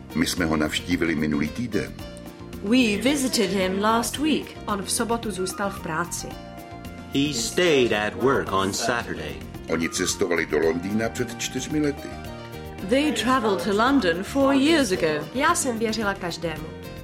My jsme ho navštívili minulý týden. We visited him last week. On v sobotu zůstal v práci. He stayed at work on Saturday. Oni cestovali do Londýna před 4 lety. They traveled to London 4 years ago. Já jsem věřila každému.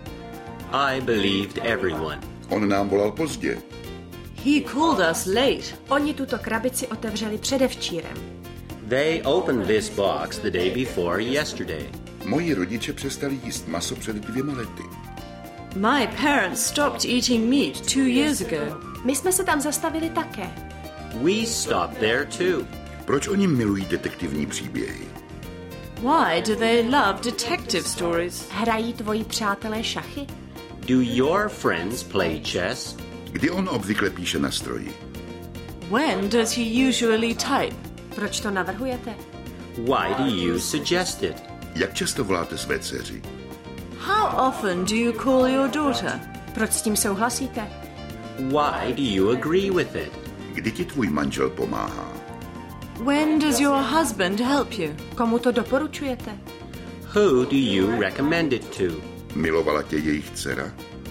I believed everyone. On nám volal pozdě. He called us late. Oni tuto krabici otevřeli předevčírem. They opened this box the day before yesterday. Moji rodiče přestali jíst maso před 2 lety. My parents stopped eating meat 2 years ago. My jsme se tam zastavili také. We stopped there too. Proč oni milují detektivní příběhy? Why do they love detective stories? Hrají tvoji přátelé šachy? Do your friends play chess? Kdy on obvykle píše na stroji? When does he usually type? Proč to navrhujete? Why do you suggest it? Jak často voláte své dceři? How often do you call your daughter? Proč s tím souhlasíte? Why do you agree with it? Kdy ti tvůj manžel pomáhá? When does your husband help you? Komu to doporučujete? Who do you recommend it to? Milovala tě jejich dcera?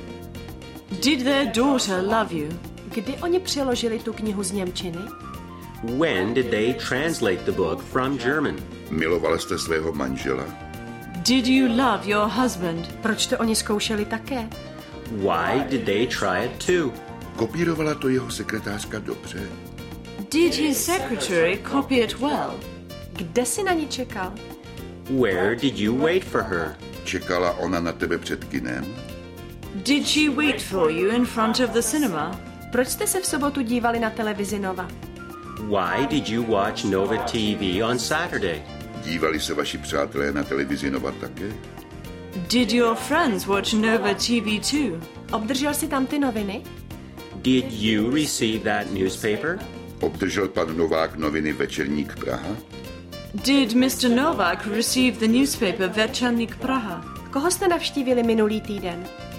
Did their daughter love you? Kdy oni přeložili tu knihu z němčiny? When did they translate the book from German? Milovala jste svého manžela? Did you love your husband? Proč to oni zkoušeli také? Why did they try it too? Kopírovala to jeho sekretářka dobře? Did his secretary copy it well? Kde jsi na ní čekal? Where did you wait for her? Čekala ona na tebe před kinem? Did she wait for you in front of the cinema? Proč jste se v sobotu dívali na televizi Nova? Why did you watch Nova TV on Saturday? Dívali se vaši přátelé na televizi Nova také? Did your friends watch Nova TV too? Obdržel jsi tam ty noviny? Did you receive that newspaper? Obdržel pan Novák noviny Večerník Praha? Did Mr. Novak receive the newspaper Večerník Praha? Koho jste navštívili minulý týden?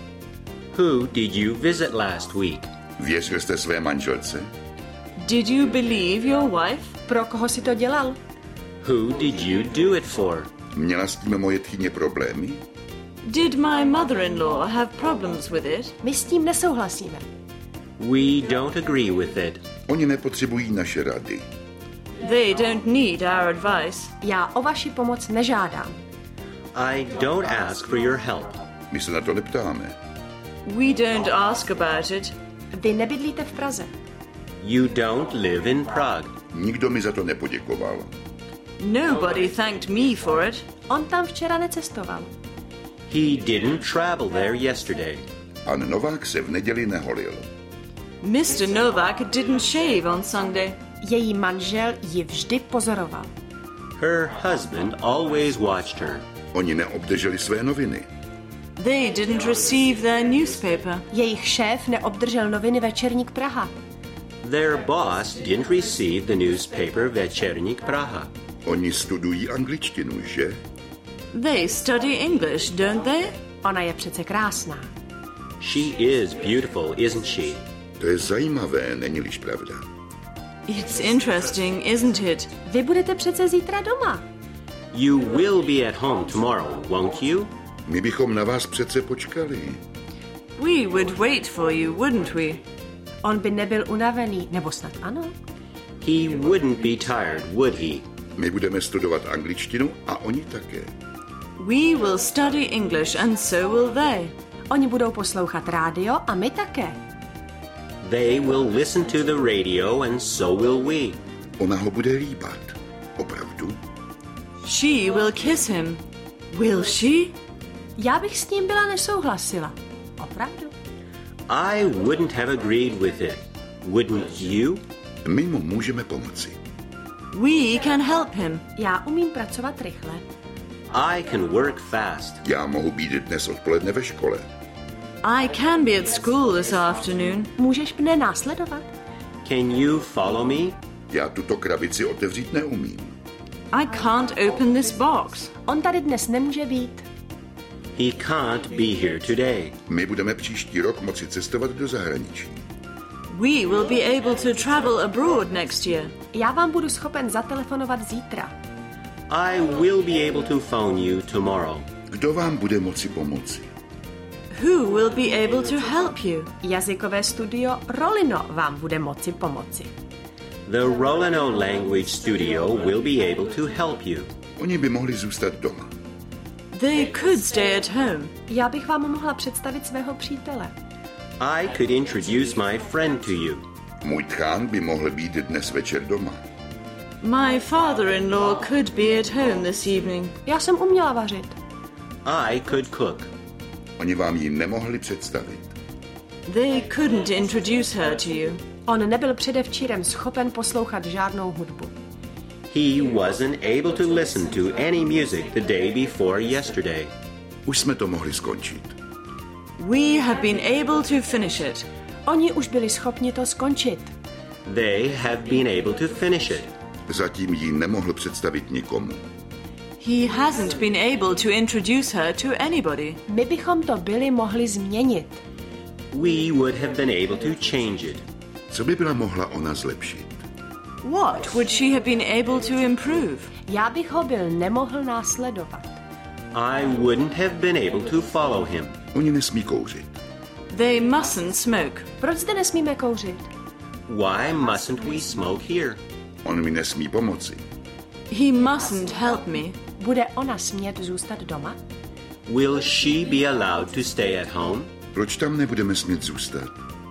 Who did you visit last week? Věřil jste své manželce? Did you believe your wife? Pro koho si to dělal? Who did you do it for? Měla s tím moje tchyně problémy? Did my mother-in-law have problems with it? My s tím nesouhlasíme. We don't agree with it. Oni nepotřebují naše rady. They don't need our advice. Já o vaši pomoc nežádám. I don't ask for your help. My se na to neptáme. We don't ask about it. Vy nebydlíte v Praze. You don't live in Prague. Nikdo mi za to nepoděkoval. Nobody thanked me for it. On tam včera necestoval. He didn't travel there yesterday. Pan Novák se v neděli neholil. Mr. Novak didn't shave on Sunday. Její manžel ji vždy pozoroval. Her husband always watched her. Oni neobdrželi své noviny. They didn't receive their newspaper. Jejich šéf neobdržel noviny Večerník Praha. Their boss didn't receive the newspaper Večerník Praha. Oni studují angličtinu, že? They study English, don't they? Ona je přece krásná. She is beautiful, isn't she? To je zajímavé, není-liž pravda. It's interesting, isn't it? Vy budete přece zítra doma. You will be at home tomorrow, won't you? My bychom na vás přece počkali. We would wait for you, wouldn't we? On by nebyl unavený, nebo snad ano? He wouldn't be tired, would he? My budeme studovat angličtinu a oni také. We will study English and so will they. Oni budou poslouchat rádio a my také. They will listen to the radio and so will we. Ona ho bude líbat. Opravdu? She will kiss him. Will she? Já bych s ním byla nesouhlasila. Opravdu? I wouldn't have agreed with it. Wouldn't you? My mu můžeme pomoci. We can help him. Já umím pracovat rychle. I can work fast. Já mohu být dnes odpoledne ve škole. I can be at school this afternoon. Můžeš mne následovat? Can you follow me? Já tuto krabici otevřít neumím. I can't open this box. On tady dnes nemůže být. He can't be here today. My budeme příští rok moci cestovat do zahraničí. We will be able to travel abroad next year. Já vám budu schopen zatelefonovat zítra. I will be able to phone you tomorrow. Kdo vám bude moci pomoci? Who will be able to help you? Jazykové studio Rolino vám bude moci pomoci. The Rolino Language Studio will be able to help you. Oni by mohli zůstat doma. They could stay at home. Já bych vám mohla představit svého přítele. I could introduce my friend to you. Můj tchán by mohl být dnes večer doma. My father-in-law could be at home this evening. Já jsem uměla vařit. I could cook. Oni vám ji nemohli představit. They couldn't introduce her to you. On nebyl předevčírem schopen poslouchat žádnou hudbu. He wasn't able to listen to any music the day before yesterday. Už jsme to mohli skončit. We have been able to finish it. Oni už byli schopni to skončit. They have been able to finish it. Zatím ji nemohl představit nikomu. He hasn't been able to introduce her to anybody. My bychom to byli mohli změnit. We would have been able to change it. Co by byla mohla ona zlepšit? What would she have been able to improve? Já bych ho byl nemohl následovat. I wouldn't have been able to follow him. Oni nesmí kouřit. They mustn't smoke. Proč zde nesmíme kouřit? Why mustn't we smoke here? On mi nesmí pomoci. He mustn't help me. Bude ona smět zůstat doma? Will she be allowed to stay at home? Proč tam nebudeme smět zůstat?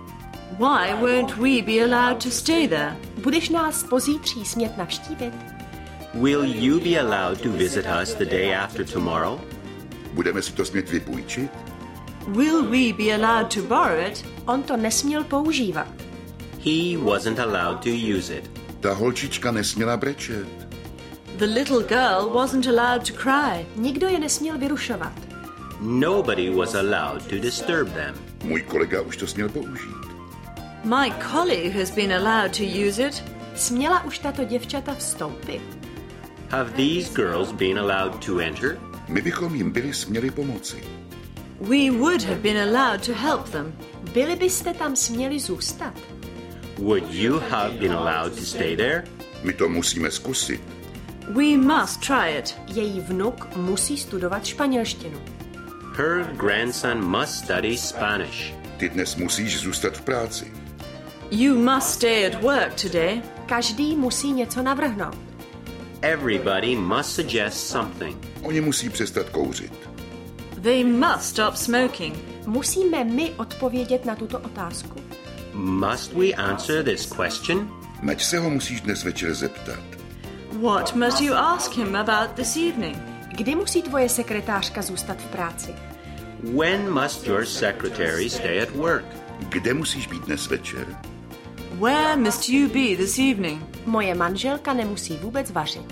Why won't we be allowed to stay there? Budeš nás pozítří smět navštívit? Will you be allowed to visit us the day after tomorrow? Budeme si to smět vypůjčit? Will we be allowed to borrow it? On to nesměl používat. He wasn't allowed to use it. Ta holčička nesměla brečet. The little girl wasn't allowed to cry. Nikdo je nesměl vyrušovat. Nobody was allowed to disturb them. Můj kolega už to směl použít. My colleague has been allowed to use it. Směla už tato děvčata vstoupit? Have these girls been allowed to enter? My bychom jim byli směli pomoci. We would have been allowed to help them. Byli byste tam směli zůstat? Would you have been allowed to stay there? My to musíme zkusit. We must try it. Její vnuk musí studovat španělštinu. Her grandson must study Spanish. Ty dnes musíš zůstat v práci. You must stay at work today. Každý musí něco navrhnout. Everybody must suggest something. Oni musí přestat kouřit. They must stop smoking. Musíme my odpovědět na tuto otázku. Must we answer this question? Nač se ho musíš dnes večer zeptat. What must you ask him about this evening? Kdy musí tvoje sekretářka zůstat v práci? When must your secretary stay at work? Kde musíš být dnes večer? Where must you be this evening? Moje manželka nemusí vůbec vařit.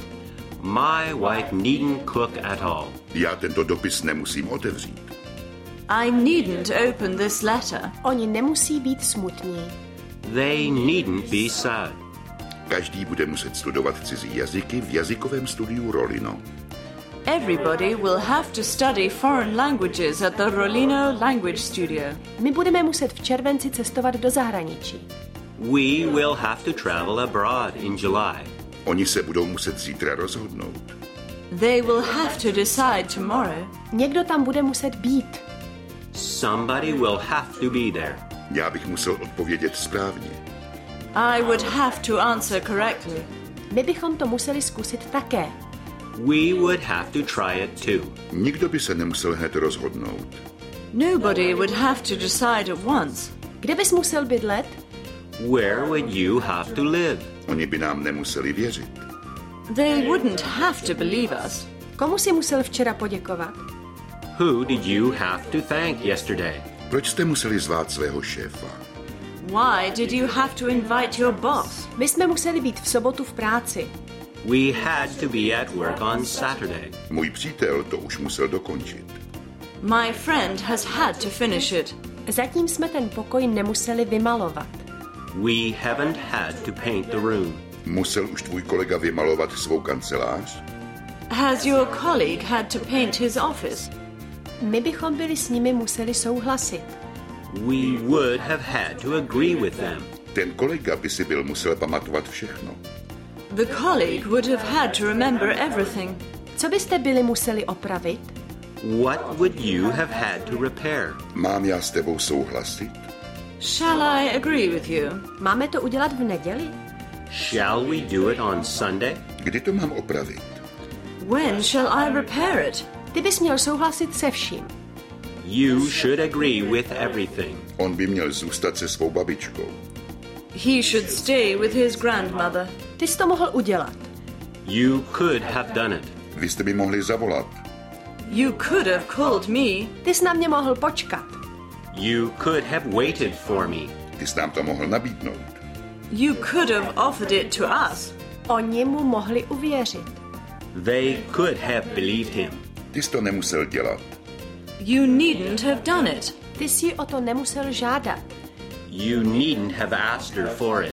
My wife needn't cook at all. Já tento dopis nemusím otevřít. I needn't open this letter. Oni nemusí být smutní. They needn't be sad. Každý bude muset studovat cizí jazyky v jazykovém studiu Rolino. Everybody will have to study foreign languages at the Rolino Language Studio. My budeme muset v červenci cestovat do zahraničí. We will have to travel abroad in July. Oni se budou muset zítra rozhodnout. They will have to decide tomorrow. Někdo tam bude muset být. Somebody will have to be there. Já bych musel odpovědět správně. I would have to answer correctly. My bychom to museli zkusit také. We would have to try it too. Nikdo by se nemusel hned rozhodnout. Nobody would have to decide at once. Kde bys musel bydlet? Where would you have to live? Oni by nám nemuseli věřit. They wouldn't have to believe us. Komu si musel včera poděkovat? Who did you have to thank yesterday? Proč jste museli zvát svého šéfa? Why did you have to invite your boss? My jsme museli být v sobotu v práci. We had to be at work on Saturday. Můj přítel to už musel dokončit. My friend has had to finish it. Zatím jsme ten pokoj nemuseli vymalovat. We haven't had to paint the room. Musel už tvůj kolega vymalovat svou kancelář? Has your colleague had to paint his office? My bychom byli s nimi museli souhlasit. We would have had to agree with them. Ten kolega by si byl musel pamatovat všechno. The colleague would have had to remember everything. Co byste byli museli opravit? What would you have had to repair? Mám já s tebou souhlasit? Shall I agree with you? Máme to udělat v neděli? Shall we do it on Sunday? Kdy to mám opravit? When shall I repair it? Ty bys měl souhlasit se vším. You should agree with everything. On by měl zůstat se svou babičkou. He should stay with his grandmother. Ty jsi to mohl udělat. You could have done it. Vy jste by mohli zavolat. You could have called me. Ty jsi na mě mohl počkat. You could have waited for me. Ty jsi nám to mohl nabídnout. You could have offered it to us. Oni mu mohli uvěřit. They could have believed him. Ty jsi to nemusel dělat. You needn't have done it. Ty jsi o to nemusel žádat. You needn't have asked her for it.